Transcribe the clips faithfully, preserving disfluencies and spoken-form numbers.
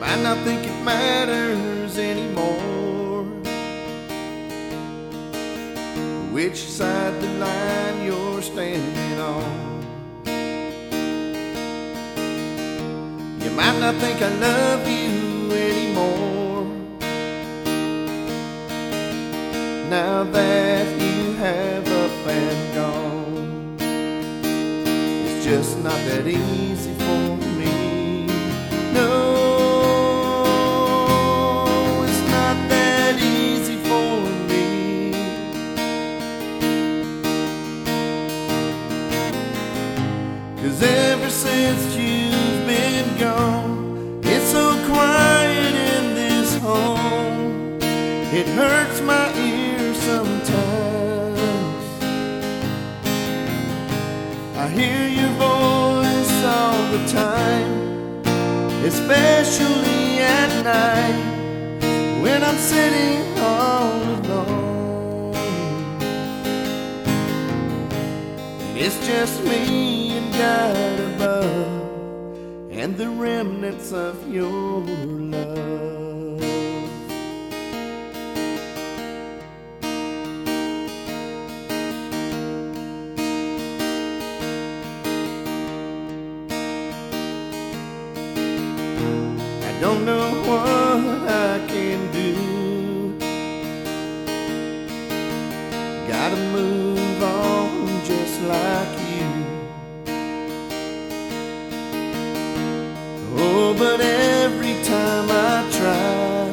might not think it matters anymore which side the line you're standing on. You might not think I love you anymore now that you have up and gone. It's just not that easy for me. No, it's not that easy for me. 'Cause ever since you've been gone, it's so quiet in this home. It hurts my ears sometimes. I hear your voice all the time, especially at night when I'm sitting all alone. And it's just me and God above and the remnants of your love. Don't know what I can do. Gotta move on just like you. Oh, but every time I try,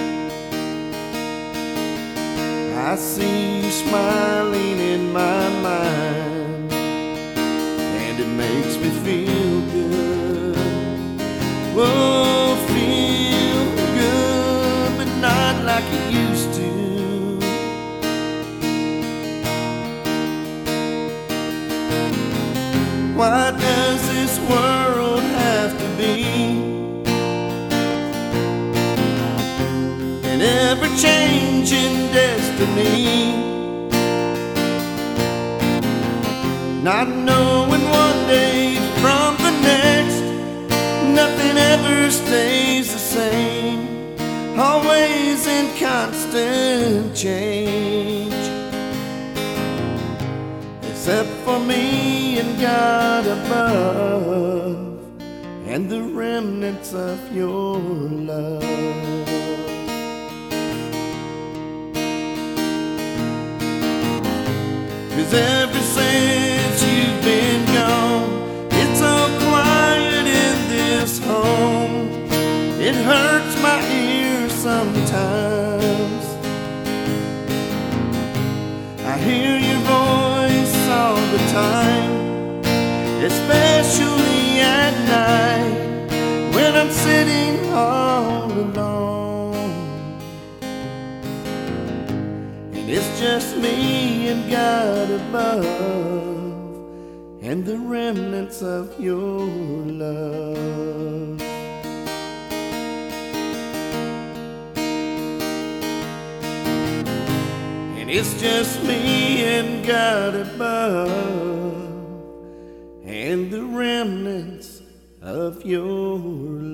I see you smiling in my mind, and it makes me feel good. Whoa, like it used to. Why does this world have to be an ever-changing destiny? Not knowing one day from the next, nothing ever stays the same, always in constant change, except for me and God above and the remnants of your love. 'Cause ever since you've been gone, it's so quiet in this home. It hurts my ears sometimes. I hear your voice all the time, especially at night when I'm sitting all alone. And it's just me and God above and the remnants of your love. It's just me and God above and the remnants of your love.